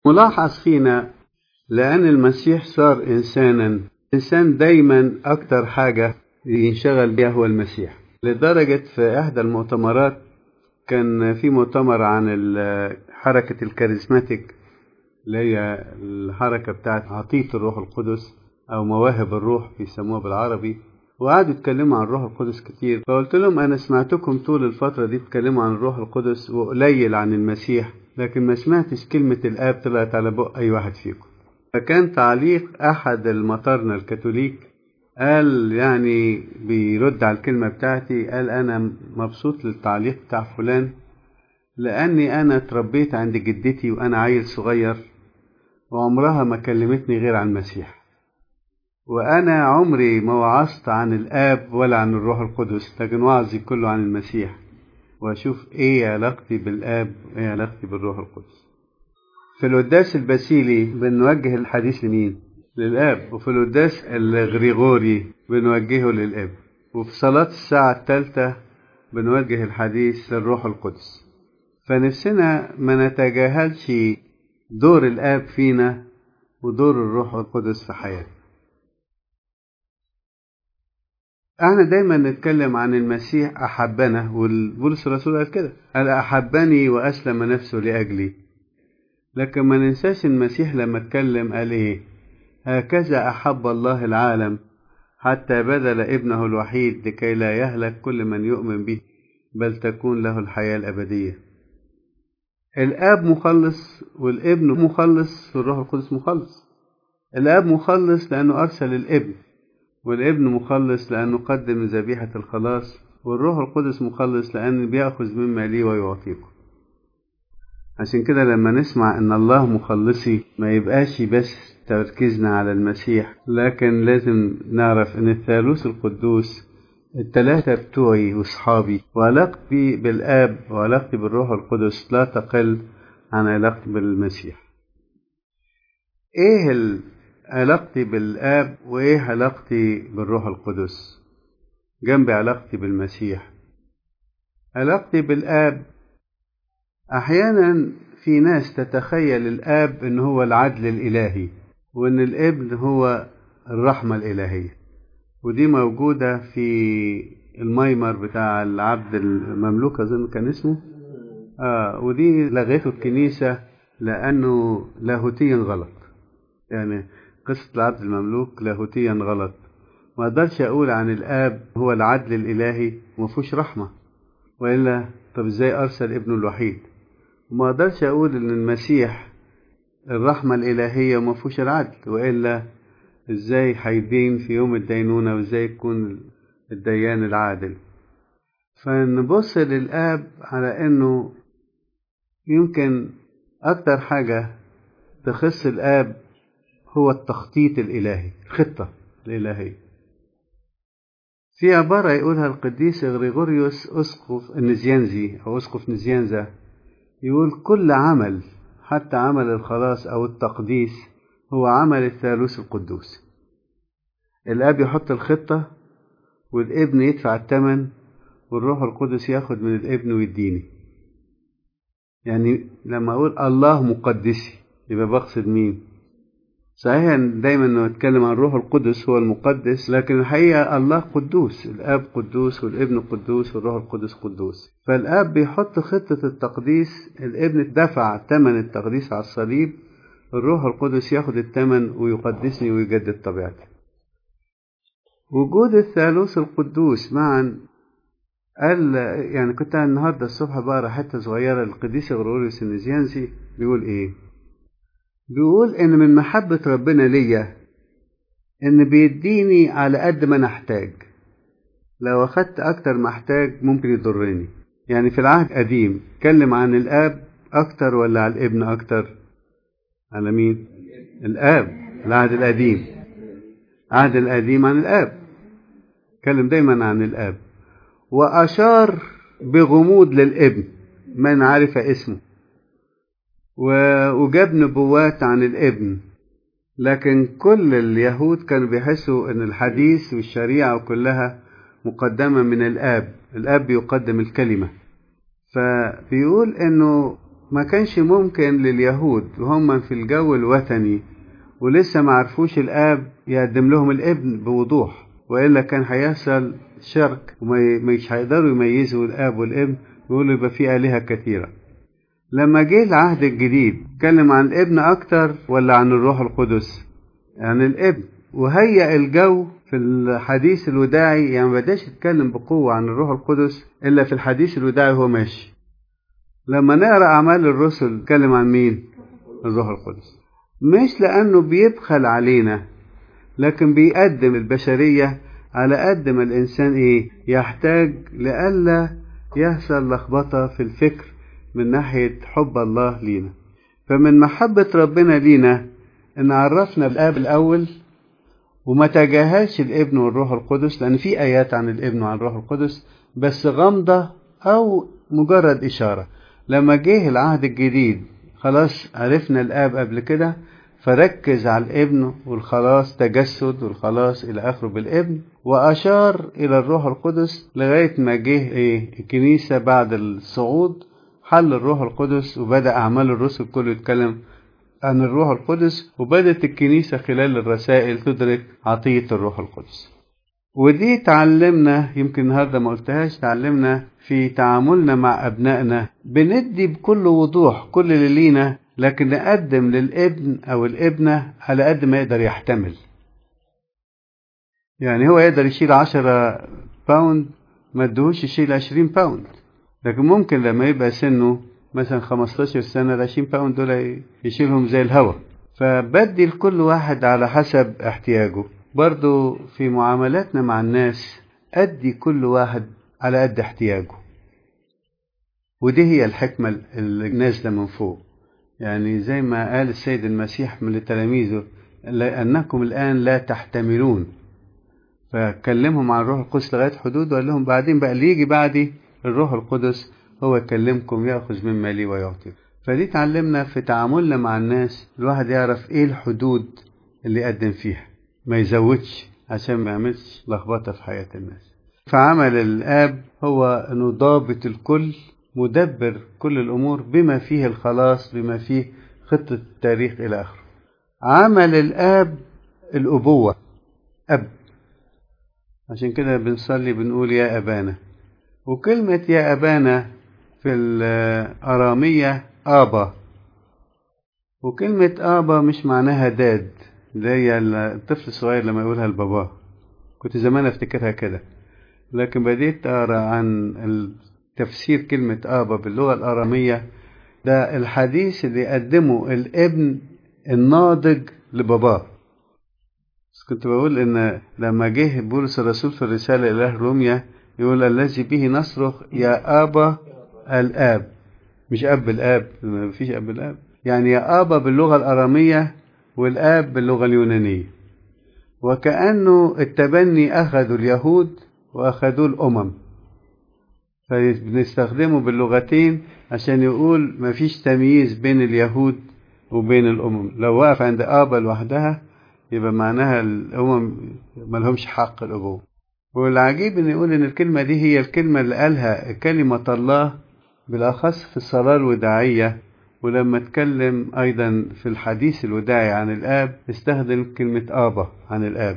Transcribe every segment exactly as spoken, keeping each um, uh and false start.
ملاحظ فينا لأن المسيح صار إنسانا، إنسان دايما أكتر حاجة ينشغل بها هو المسيح، لدرجة في إحدى المؤتمرات كان في مؤتمر عن حركة الكاريزماتيك اللي هي الحركة بتاعت عطية الروح القدس أو مواهب الروح بيسموها بالعربي، وقعدوا يتكلموا عن الروح القدس كتير. فقلت لهم أنا سمعتكم طول الفترة دي تتكلموا عن الروح القدس وقليل عن المسيح، لكن ما سمعتش كلمة الآب طلعت على بق أي واحد فيكم. فكان تعليق أحد المطارنة الكاثوليك قال يعني بيرد على الكلمة بتاعتي، قال أنا مبسوط للتعليق بتاع فلان لأني أنا اتربيت عند جدتي وأنا عيل صغير وعمرها ما كلمتني غير عن المسيح، وأنا عمري ما وعظت عن الآب ولا عن الروح القدس، لكن وعظي كله عن المسيح، وأشوف إيه علاقتي بالآب وإيه علاقتي بالروح القدس. في القداس الباسيلي بنوجه الحديث لمين؟ للآب، وفي القداس الغريغوري بنوجهه للآب، وفي صلاة الساعة الثالثة بنوجه الحديث للروح القدس. فنفسنا ما نتجاهلش دور الآب فينا ودور الروح القدس في حياتنا. احنا دايما نتكلم عن المسيح أحبنا، والبولس الرسول قال كده، قال أحبني وأسلم نفسه لأجلي. لكن ما ننساش المسيح لما اتكلم قال ايه؟ هكذا أحب الله العالم حتى بذل ابنه الوحيد لكي لا يهلك كل من يؤمن به بل تكون له الحياة الأبدية. الآب مخلص والابن مخلص والروح القدس مخلص. الآب مخلص لأنه أرسل الابن، والابن مخلص لأنه قدم ذبيحة الخلاص، والروح القدس مخلص لأنه بيأخذ مما ليه ويعطيكم. عشان كده لما نسمع ان الله مخلصي ما يبقاش بس تركيزنا على المسيح، لكن لازم نعرف ان الثالوث القدوس الثلاثة بتوعي واصحابي، وعلاقتي بالآب وعلاقتي بالروح القدس لا تقل عن علاقتي بالمسيح. ايه علاقتي بالآب وايه علاقتي بالروح القدس جنب علاقتي بالمسيح؟ علاقتي بالآب احيانا في ناس تتخيل الآب ان هو العدل الإلهي وان الابن هو الرحمة الإلهية، ودي موجودة في الميمر بتاع العبد المملوك أظن كان اسمه آه ودي لغيته الكنيسة لأنه لاهوتيا غلط. يعني قصة العبد المملوك لاهوتيا غلط. ما اقدرش أقول عن الآب هو العدل الإلهي ومفوش رحمة، وإلا طب إزاي أرسل ابنه الوحيد؟ وما اقدرش أقول إن المسيح الرحمة الإلهية ومفوش العدل، وإلا إزاي هيدين في يوم الدينونة وإزاي يكون الديان العادل؟ فنبص للآب على إنه يمكن أكتر حاجة تخص الآب هو التخطيط الإلهي، الخطة الإلهية. في عبارة يقولها القديس غريغوريوس أسقف النزيانزي أو أسقف نزيانزا، يقول كل عمل حتى عمل الخلاص أو التقديس هو عمل الثالوث القدوس. الآب يحط الخطة والابن يدفع الثمن والروح القدس ياخد من الابن ويديني. يعني لما أقول الله مقدسي يبقى بقصد مين؟ صحيح دايما نتكلم عن الروح القدس هو المقدس، لكن الحقيقة الله قدوس، الآب قدوس والابن قدوس والروح القدس قدوس. فالآب بيحط خطة التقديس، الابن دفع ثمن التقديس على الصليب، الروح القدس ياخد الثمن ويقدسني ويجدد طبيعتي. وجود الثالوث القدوس معا قال يعني كنت النهارده الصبح بقرا حته صغيره للقديس غريغوريوس النزيانزي بيقول ايه؟ بيقول ان من محبه ربنا ليا ان بيديني على قد ما نحتاج، لو اخدت اكتر ما احتاج ممكن يضرني. يعني في العهد القديم اتكلم عن الاب اكتر ولا على الابن اكتر؟ على مين؟ الاب. العهد القديم العهد القديم عن الاب، اتكلم دايما عن الاب، واشار بغموض للابن من عرف اسمه، وجاب نبوات عن الابن. لكن كل اليهود كانوا بيحسوا ان الحديث والشريعة كلها مقدمة من الآب، الآب يقدم الكلمة. فبيقول انه ما كانش ممكن لليهود وهم في الجو الوثني ولسه ما عرفوش الآب يقدم لهم الابن بوضوح، وإلا كان هيحصل شرك ومش هيقدروا يميزوا الآب والابن ويقولوا يبقى في آلهة كثيرة. لما جه العهد الجديد اتكلم عن الابن أكتر ولا عن الروح القدس؟ عن الابن، وهيأ الجو في الحديث الوداعي، يعني ما بداش يتكلم بقوة عن الروح القدس إلا في الحديث الوداعي وهو ماشي. لما نقرأ أعمال الرسل اتكلم عن مين؟ الروح القدس، مش لأنه بيبخل علينا، لكن بيقدم البشرية على قد ما الإنسان إيه يحتاج، لألا يحصل لخبطة في الفكر من ناحية حب الله لينا. فمن محبة ربنا لينا إن عرفنا بالآب الأول وما تجاهلش الابن والروح القدس، لأن في آيات عن الابن وعن الروح القدس بس غامضة أو مجرد إشارة. لما جه العهد الجديد خلاص عرفنا الآب قبل كده، فركز على الابن والخلاص تجسد والخلاص إلى آخره بالابن، وأشار إلى الروح القدس لغاية ما جه إيه الكنيسة بعد الصعود، حل الروح القدس وبدأ أعمال الرسل كله يتكلم عن الروح القدس، وبدأت الكنيسة خلال الرسائل تدرك عطية الروح القدس. ودي تعلمنا، يمكن النهارده ما قلتهاش، تعلمنا في تعاملنا مع أبنائنا بندي بكل وضوح كل اللي لينا، لكن نقدم للابن أو الابنة على قد ما يقدر يحتمل. يعني هو يقدر يشيل عشرة باوند، ما ادهوش يشيل عشرين باوند، لكن ممكن لما يبقى سنه مثلا خمستاشر سنة العشرين باوند دول يشيلهم زي الهوا. فبدي لكل واحد على حسب احتياجه. برضو في معاملاتنا مع الناس أدي كل واحد على قد احتياجه، ودي هي الحكمة اللي نازلة من فوق. يعني زي ما قال السيد المسيح من لتلاميذه لأنكم الآن لا تحتملون، فكلمهم عن الروح القدس لغاية حدود، وقال لهم بعدين بقى اللي يجي بعدي الروح القدس هو يكلمكم يأخذ مما لي ويعطي. فدي تعلمنا في تعاملنا مع الناس الواحد يعرف ايه الحدود اللي يقدم فيها، ما يزودش عشان ما يعملش لخبطة في حياة الناس. فعمل الآب هو انه ضابط الكل، مدبر كل الأمور بما فيه الخلاص، بما فيه خطة التاريخ إلى آخره. عمل الآب الأبوة، أب، عشان كده بنصلي بنقول يا أبانا. وكلمة يا أبانا في الأرامية آبا، وكلمة آبا مش معناها داد اللي هي الطفل الصغير لما يقولها لباباه، كنت زمان افتكرها كده، لكن بديت أقرأ عن تفسير كلمة آبا باللغة الأرامية، ده الحديث اللي يقدمه الابن الناضج لباباه. بس كنت بقول إن لما جه بولس الرسول في الرسالة إلى روميا يقول الذي به نصرخ يا آبا الآب، مش أب الآب، ما فيش أب الآب، يعني يا آبا باللغة الأرامية والآب باللغة اليونانية. وكأنه التبني أخذوا اليهود وأخذوا الأمم، فبنستخدمه باللغتين عشان يقول ما فيش تمييز بين اليهود وبين الأمم. لو وقف عند آبا لوحدها يبقى معناها الأمم ما لهمش حق الأبوة. والعجيب أن يقول أن الكلمة دي هي الكلمة اللي قالها كلمة الله بالأخص في الصلاة الوداعية، ولما اتكلم أيضا في الحديث الوداعي عن الآب استخدم كلمة آبا عن الآب.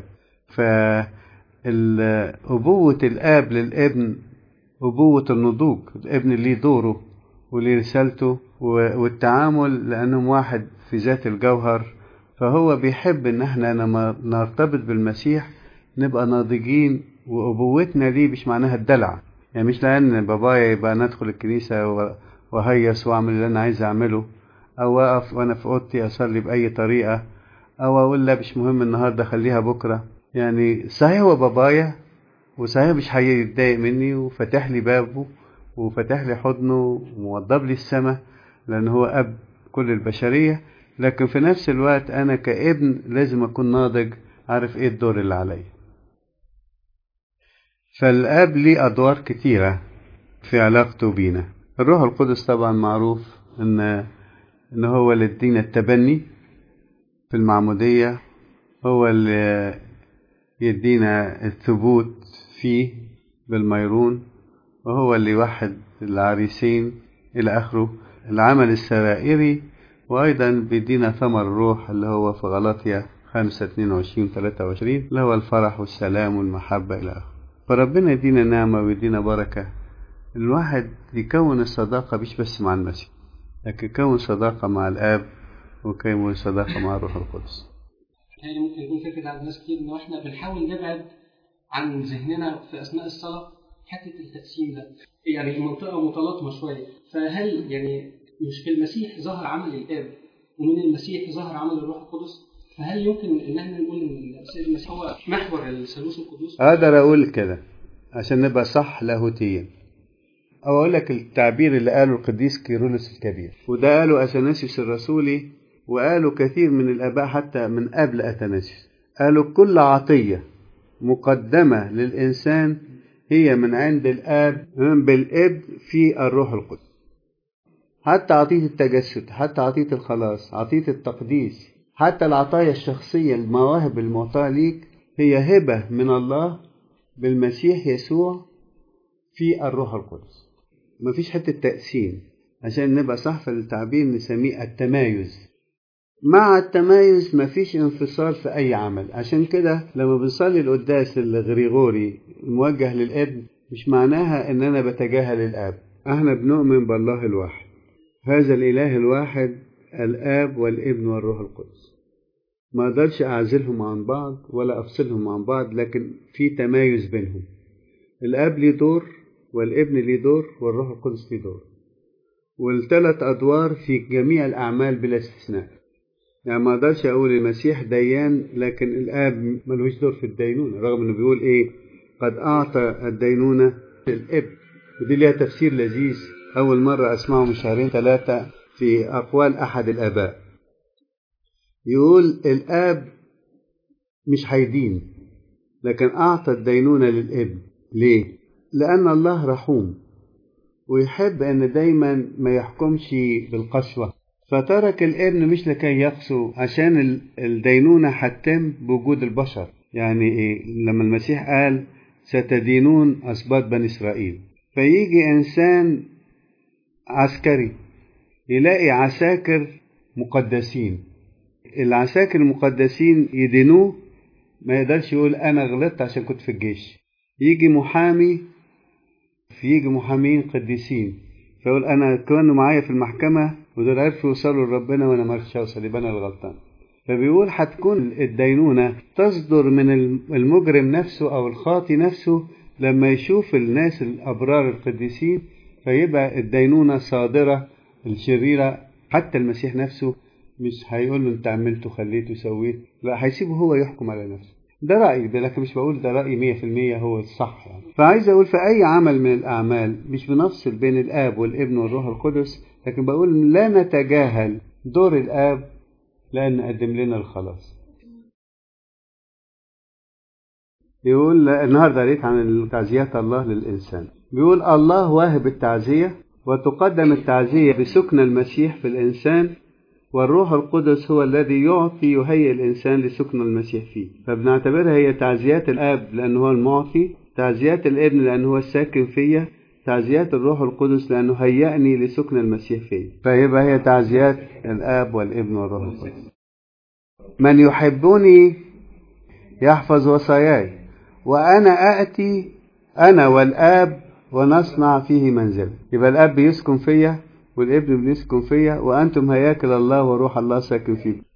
فأبوة الآب للابن أبوة النضوج، الابن ليه دوره وليه رسالته والتعامل، لأنهم واحد في ذات الجوهر. فهو بيحب ان احنا لما نرتبط بالمسيح نبقى ناضجين، وأبوتنا ليه مش معناها الدلع، يعني مش لأن بابايا يبقى ندخل الكنيسة وهيس واعمل اللي انا عايز اعمله، او اقف وانا في اوضتي اصلي بأي طريقة، او اقول لا مش مهم النهاردة خليها بكرة. يعني صحيح هو بابايا وصحيح مش هيتضايق مني وفتح لي بابه وفتح لي حضنه وموضب لي السماء لأن هو أب كل البشرية، لكن في نفس الوقت أنا كابن لازم أكون ناضج، عارف إيه الدور اللي عليا. فالأب ليه أدوار كتيرة في علاقته بينا. الروح القدس طبعا معروف إن إن هو اللي ادينا التبني في المعمودية، هو اللي يدينا الثبوت فيه بالميرون، وهو اللي يوحد العريسين إلى آخره. العمل السرائري، وأيضا بيدينا ثمر الروح اللي هو في غلاطيا خمسة اتنين وعشرين وثلاثة وعشرين اللي هو الفرح والسلام والمحبة إلى آخره. فربنا يدينا نعمة ويدينا بركة، الواحد يكون الصداقة مش بس مع المسيح، لكن يكون صداقة مع الآب ويكون صداقة مع الروح القدس. يعني ممكن يكون فكرة عند ناس كتير إن إحنا بنحاول نبعد عن ذهننا في أثناء الصلاة حتة التقسيم ده، يعني المنطقة متلاطمة شوية. فهل يعني مش في المسيح ظهر عمل الآب ومن المسيح ظهر عمل الروح القدس؟ فهل يمكن إن احنا نقول إن السيد المسيح هو محور الثالوث القدوس؟ أقدر أقول كده عشان نبقى صح لاهوتيا، أو أقول لك التعبير اللي قاله القديس كيرلس الكبير، وده قاله أثناسيوس الرسولي، وقالوا كثير من الآباء حتى من قبل أثناسيوس. قالوا كل عطية مقدمة للإنسان هي من عند الآب بالابن في الروح القدس، حتى عطية التجسد، حتى عطية الخلاص، عطية التقديس، حتى العطايا الشخصية، المواهب المعطاة ليك هي هبة من الله بالمسيح يسوع في الروح القدس. مفيش حتة تقسيم، عشان نبقى صح في التعبير نسميه التمايز. مع التمايز مفيش انفصال في أي عمل. عشان كده لما بنصلي القداس الغريغوري الموجه للابن مش معناها إن أنا بتجاهل الآب. احنا بنؤمن بالله الواحد، هذا الإله الواحد الآب والابن والروح القدس. ما أقدرش أعزلهم عن بعض ولا أفصلهم عن بعض، لكن في تمايز بينهم. الآب ليه دور والابن ليه دور والروح القدس ليه دور، والثلاث أدوار في جميع الأعمال بلا استثناء. يعني ما أقدرش أقول المسيح ديان لكن الآب ملوش دور في الدينونة، رغم أنه بيقول إيه قد أعطى الدينونة للابن. ودي ليها تفسير لذيذ أول مرة أسمعه من شهرين ثلاثة في أقوال أحد الآباء. يقول الآب مش هيدين لكن أعطى الدينونة للابن. ليه؟ لأن الله رحوم ويحب أن دايما ما يحكمش بالقسوة، فترك الابن مش لكي يقسو، عشان الدينونة هتتم بوجود البشر. يعني إيه؟ لما المسيح قال ستدينون أسباط بني إسرائيل، فيجي إنسان عسكري يلاقي عساكر مقدسين، العساكر المقدسين يدينوه، ما يقدرش يقول أنا غلطت عشان كنت في الجيش. يجي محامي، يجي محامين قديسين فيقول أنا كانوا معايا في المحكمة ودول عرفوا يوصلوا لربنا وأنا ما عرفتش أوصل، يبقى أنا الغلطان. فبيقول هتكون الدينونة تصدر من المجرم نفسه أو الخاطي نفسه لما يشوف الناس الأبرار القديسين، فيبقى الدينونة صادرة الشريرة. حتى المسيح نفسه مش هيقول له أنت عملت وخليت وسويت، لا، هيسيبه هو يحكم على نفسه. ده رأيي ده، لكن مش بقول ده رأيي مية في المية هو الصح يعني. فعايز أقول في أي عمل من الأعمال مش بنفصل بين الآب والابن والروح القدس، لكن بقول لا نتجاهل دور الآب لأن قدم لنا الخلاص. يقول النهاردة قريت عن تعزيات الله للإنسان، بيقول الله واهب التعزية، وتقدم التعزية بسكن المسيح في الإنسان، والروح القدس هو الذي يعطي يهيئ الإنسان لسكن المسيح فيه. فبنعتبرها هي تعزيات الآب لأنه هو المعطي، تعزيات الابن لأنه هو الساكن فيا، تعزيات الروح القدس لأنه هيئني لسكن المسيح فيه. فيبقى هي تعزيات الآب والابن والروح القدس. من يحبني يحفظ وصاياي، وأنا آتي أنا والآب ونصنع فيه منزل. يبقى الآب بيسكن فيا والابن بيسكن فيا، وأنتم هياكل الله وروح الله ساكن فيكم.